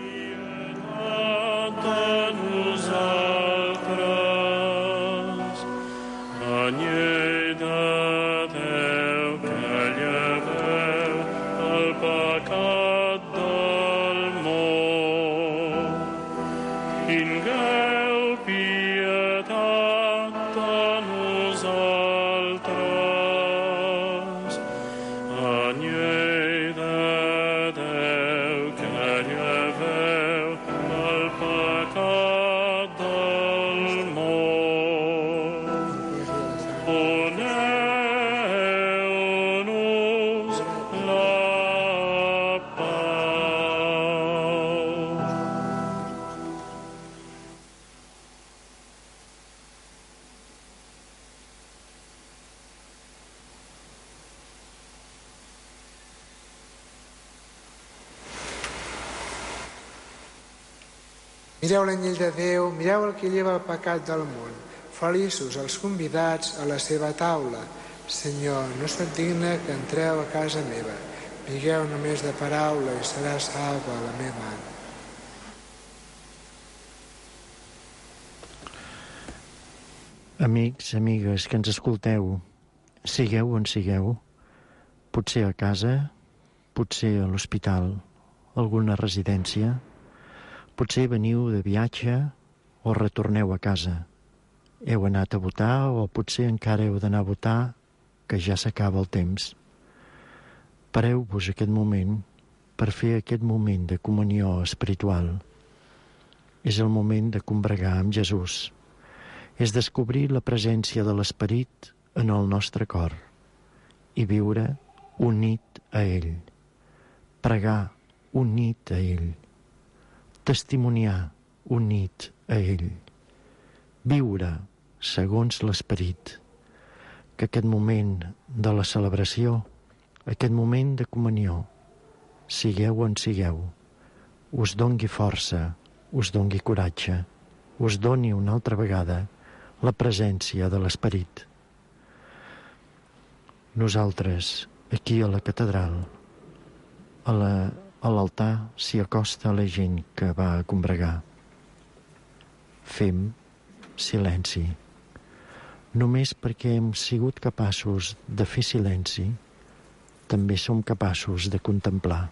Mireu l'anyell de Déu, mireu el que lleva el pecat del món. Feliços els convidats a la seva taula. Senyor, no soc digne que entreu a casa meva. Digueu només de paraula i serà salva la meva ànima. Amics, amigues que ens escolteu, sigueu on sigueu, potser a casa, potser a l'hospital, alguna residència, potser veniu de viatge o retorneu a casa. Heu anat a votar o potser encara heu d'anar a votar, que ja s'acaba el temps. Pareu-vos aquest moment per fer aquest moment de comunió espiritual. És el moment de combregar amb Jesús. És descobrir la presència de l'Esperit en el nostre cor i viure unit a ell. Pregar unit a ell. Testimoniar unit a ell. Viure segons l'Esperit. Que aquest moment de la celebració, aquest moment de comunió, sigueu on sigueu, us dongui força, us dongui coratge, us doni una altra vegada la presència de l'Esperit. Nosaltres, aquí a la catedral, a l'altar s'hi acosta la gent que va a combregar. Fem silenci. Només perquè hem sigut capaços de fer silenci, també som capaços de contemplar.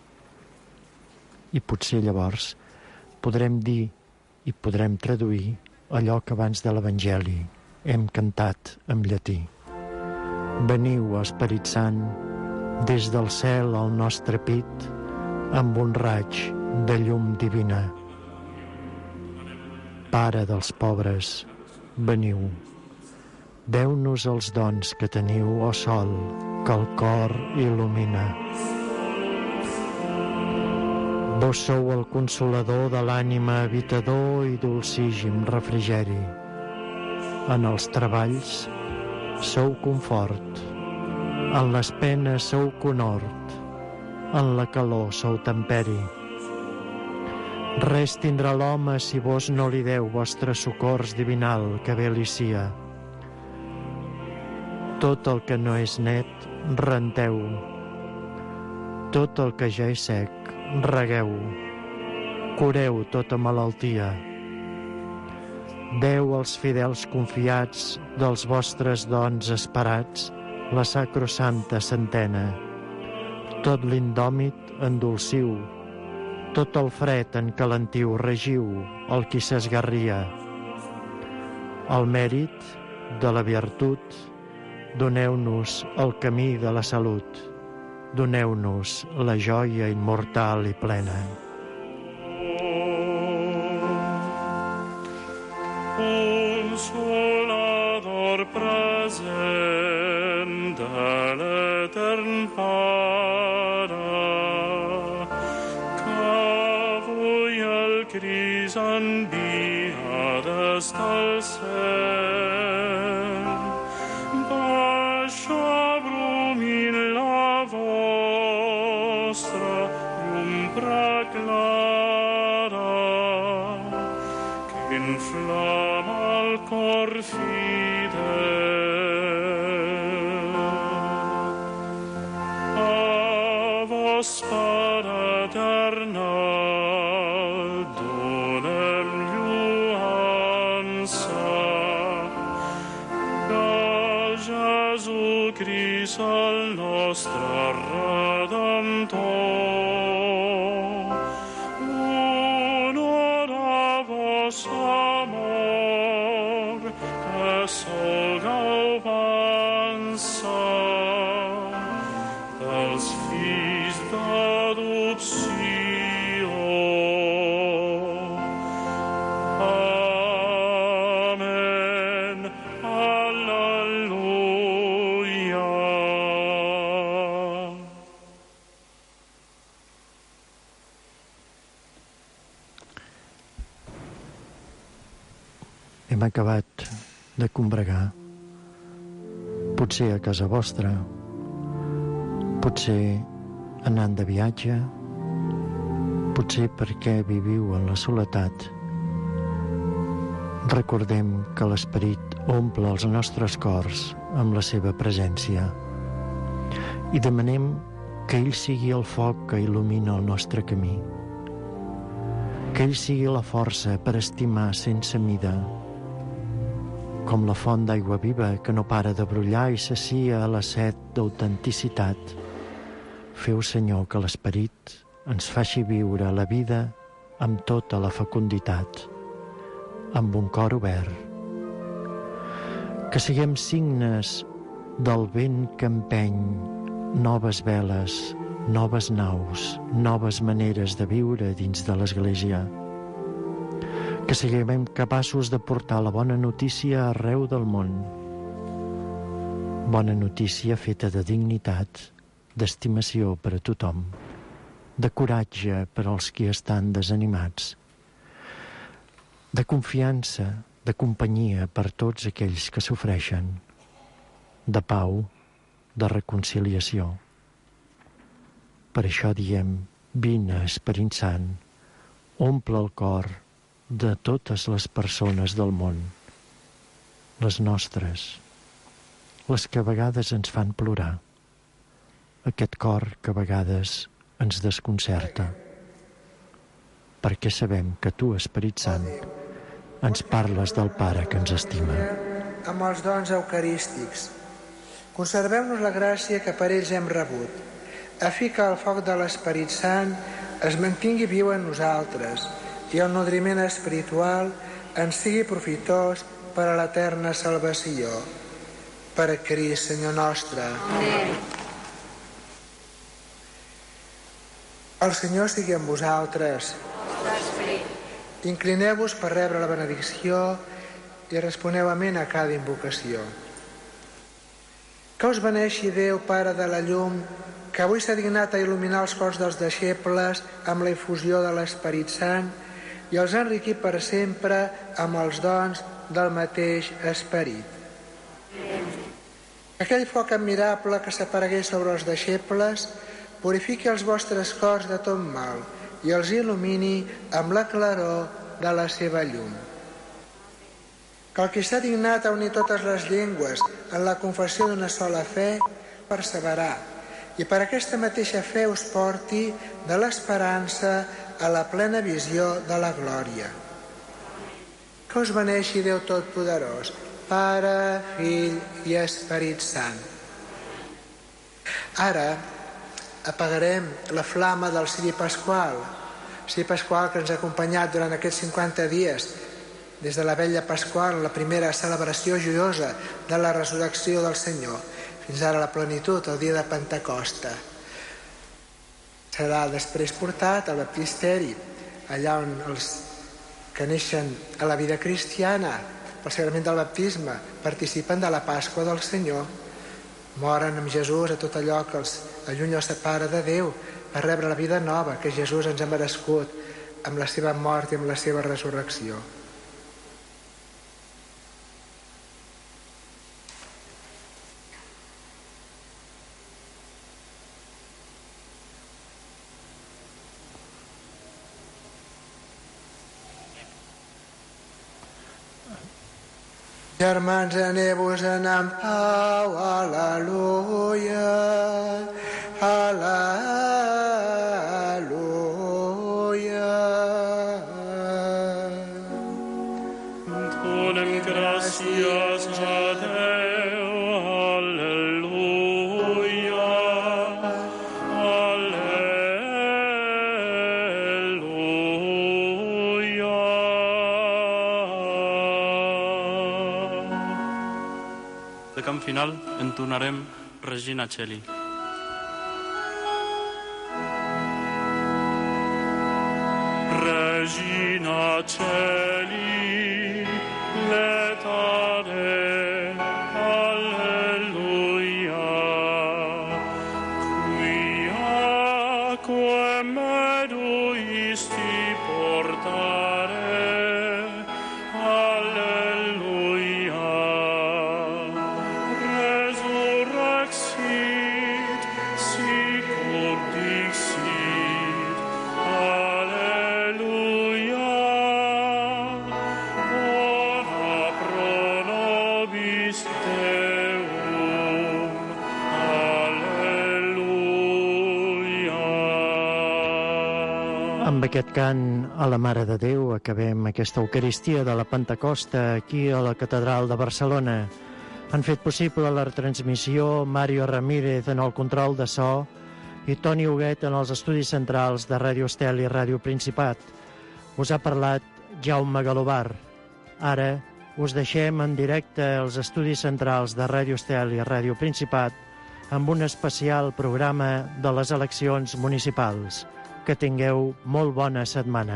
I potser llavors podrem dir i podrem traduir allò que abans de l'Evangeli hem cantat en llatí. Veniu, Esperit Sant, des del cel al nostre pit, amb un raig de llum divina. Pare dels pobres, veniu. Deu-nos els dons que teniu, ó sol, que el cor il·lumina. Vos sou el consolador de l'ànima, habitador i dolcígim refrigeri. En els treballs sou confort, en les penes sou conhort, en la calor sou temperi. Res tindrà l'home si vos no li deu vostre socors divinal que ve li sia. Tot el que no és net, renteu. Tot el que ja és sec, regueu. Cureu tota malaltia. Deu als fidels confiats dels vostres dons esperats la sacrosanta centena. Tot l'indòmit endolciu, tot el fred encalentiu, regiu el qui s'esgarria. El mèrit de la virtut, doneu-nos el camí de la salut, doneu-nos la joia immortal i plena. Consolador present de l'etern Pare, que avui el Crist envia des del cel, baixa brumint la vostra llum clara, que inflama el cor fidel. A vos, Pare eternal, donem lluança, que Jesucrist el nostre Redemptor, honor a vos, amor, que sou gauvança dels fills d'adopció. Amen. Al·leluia. Hem acabat de combregar, potser a casa vostra, potser anant de viatge, potser perquè viviu en la soledat. Recordem que l'Esperit omple els nostres cors amb la seva presència i demanem que ell sigui el foc que il·lumina el nostre camí, que ell sigui la força per estimar sense mida, com la font d'aigua viva que no para de brollar i sacia a la set d'autenticitat. Feu, Senyor, que l'Esperit ens faci viure la vida amb tota la fecunditat, amb un cor obert. Que siguem signes del vent que empeny noves veles, noves naus, noves maneres de viure dins de l'Església. Que siguem capaços de portar la bona notícia arreu del món. Bona notícia feta de dignitat, d'estimació per a tothom, de coratge per als qui estan desanimats, de confiança, de companyia per tots aquells que sofreixen, de pau, de reconciliació. Per això diem, vine, Esperit Sant, omple el cor de totes les persones del món, les nostres, les que a vegades ens fan plorar, aquest cor que a vegades ens desconcerta, perquè sabem que tu, Esperit Sant, ens parles del Pare que ens estima. Amb els dons eucarístics, conserveu-nos la gràcia que per ells hem rebut, a fi que el foc de l'Esperit Sant es mantingui viu en nosaltres i el nodriment espiritual ens sigui profitós per a l'eterna salvació. Per Crist, Senyor nostre. Amén. El Senyor sigui amb vosaltres. Inclineu-vos per rebre la benedicció i responeu amén a cada invocació. Que us beneixi Déu, Pare de la llum, que avui s'ha dignat a il·luminar els cors dels deixebles amb la infusió de l'Esperit Sant i els ha enriquit per sempre amb els dons del mateix Esperit. Aquell foc admirable que s'aparegués sobre els deixebles purifiqui els vostres cors de tot mal i els il·lumini amb la claror de la seva llum. Que el que s'ha dignat a unir totes les llengües en la confessió d'una sola fe perseverar i per aquesta mateixa fe us porti de l'esperança a la plena visió de la glòria. Que us beneixi Déu Totpoderós, Pare, Fill i Esperit Sant. Ara apagarem la flama del ciri pasqual que ens ha acompanyat durant aquests 50 dies, des de la vella Pasqual, la primera celebració joiosa de la resurrecció del Senyor, fins ara la plenitud, el dia de Pentecosta. Serà després portat al baptisteri, allà on els que neixen a la vida cristiana, pel sagrament del baptisme, participen de la Pasqua del Senyor, moren amb Jesús a tot allò que els allunya o separa de Déu, per rebre la vida nova que Jesús ens ha merescut amb la seva mort i amb la seva resurrecció. Germans, aneu-vos-en en pau, al·leluia, al·leluia. Donem gràcies a Déu, al·leluia, al·leluia. De camp final entonarem Regina Coeli. Regina Coeli, letare, alleluia, quia quem meruisti portare, alleluia, resurrexit, sicut dixit, alleluia, ora pro nobis Deum, alleluia. Amb aquest cant a la Mare de Déu acabem aquesta Eucaristia de la Pentecosta aquí a la Catedral de Barcelona. Han fet possible la retransmissió Mario Ramírez en el control de so i Toni Huguet en els estudis centrals de Ràdio Estel i Ràdio Principat. Us ha parlat Jaume Galobar. Ara us deixem en directe als estudis centrals de Ràdio Estel i Ràdio Principat amb un especial programa de les eleccions municipals. Que tingueu molt bona setmana.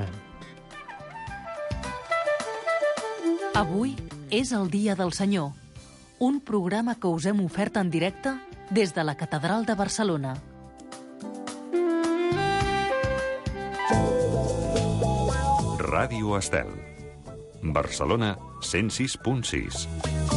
Avui és el Dia del Senyor, un programa que us hem ofert en directe des de la Catedral de Barcelona. Ràdio Estel. Barcelona 106.6.